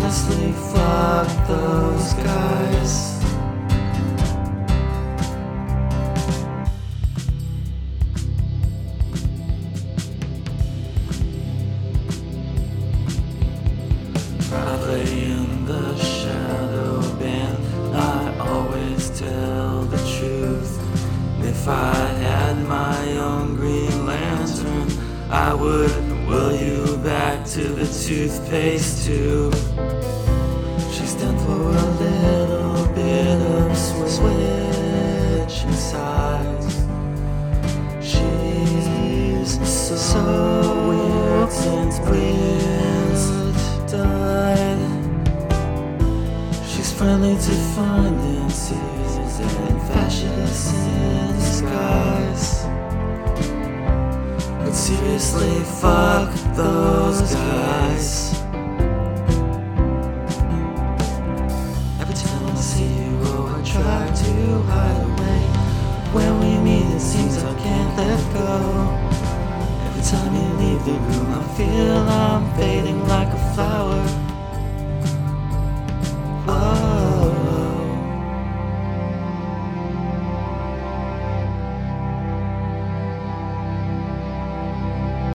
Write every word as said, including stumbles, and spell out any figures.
seriously, fuck those guys. I play in the shadow band, I always tell the truth. If I had my own Green Lantern, I would will you back to the toothpaste tube. She's done for a little bit of switching sides. She's so, so weird since Prince died. She's friendly to finances and fascists in disguise. But seriously, fuck those guys. Every time I see you, oh, I try to hide away. When we meet, it seems I can't let go. Every time you leave the room, I feel I'm fading like